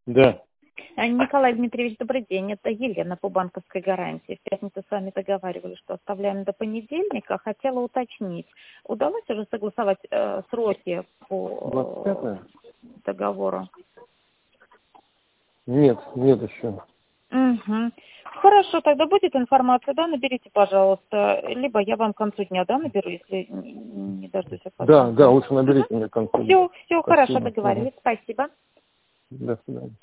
Да. Николай Дмитриевич, добрый день. Это Елена по банковской гарантии. В пятницу с вами договаривались, что оставляем до понедельника. Хотела уточнить, удалось уже согласовать сроки по 25-е? договору? Нет еще. Угу. Хорошо, тогда будет информация, да, наберите, пожалуйста. Либо я вам к концу дня, да, наберу, если не дождусь от вас. Да, лучше наберите мне к концу. Все, хорошо, договорились. Спасибо. До свидания.